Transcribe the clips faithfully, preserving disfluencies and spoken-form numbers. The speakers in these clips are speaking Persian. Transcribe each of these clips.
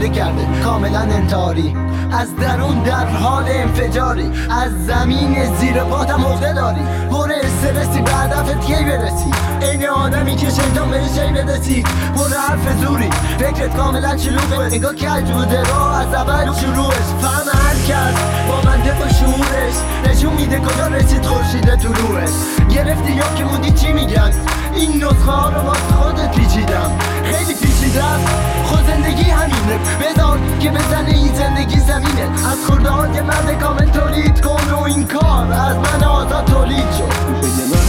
پیاده کرده کاملا انتحاری، از درون در حال انفجاری، از زمین زیر پاتم عقده داری، پر استرسی به هدفت کی برسی، این آدمی که شیطان بهش ای بدسی، پر حرف زوری فکرت کاملا شلوغه، نگاه کج بوده راه از اول شروعش، فهم هر کس با منطق و شعورش نشون میده کجا رسید خورشید تو روش، گرفتی یا که موندی چی میگن، این نسخه ها رو واسه خودت پیچیدم، خیلی پیچیده است خود زندگی همینه، بذار که بزنه این زندگی زمینه، از خورده ها که مرد کامل تولید کن و این کار از من آزاد تولید شد.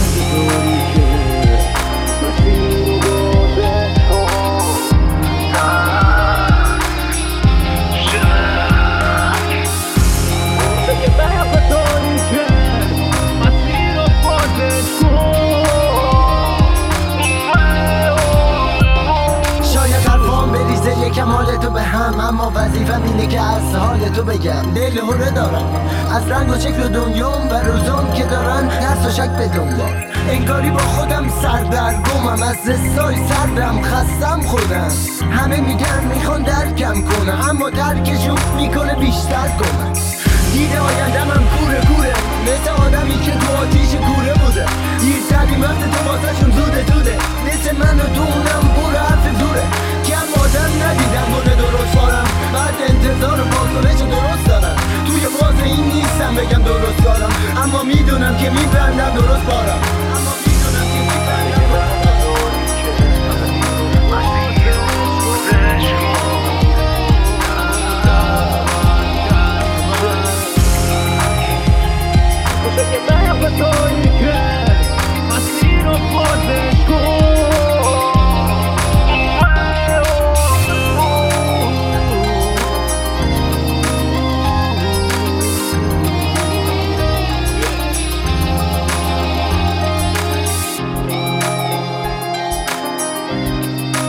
یکم حالتو به هم، اما وظیفم اینه که از حالتو بگم، دل هره دارم از رنگ و شکل دنیام و روزام که دارن ترس و شک به دنبال، انگاری با خودم سردرگمم، از استای سردم خستم خودم، همه میگن میخوان درکم کنم اما درکشون میکنه بیشتر کنم، دیده آیندم هم کوره کوره مثل آدمی که تو آتیش کوره بوده، دیرترین وقت تو واسهشون زوده زوده، مثل من و تو اونم پر حرف زوره، کم آدم ندیدم بونه درست بارم، بعد انتظار و واکنش درست دارم، توی باز این نیستم بگم درست دارم، اما میدونم که میبندم درست بارم، اما میدونم که میبندم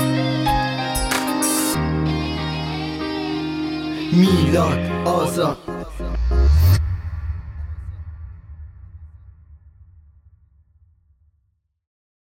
میلاد آزاد.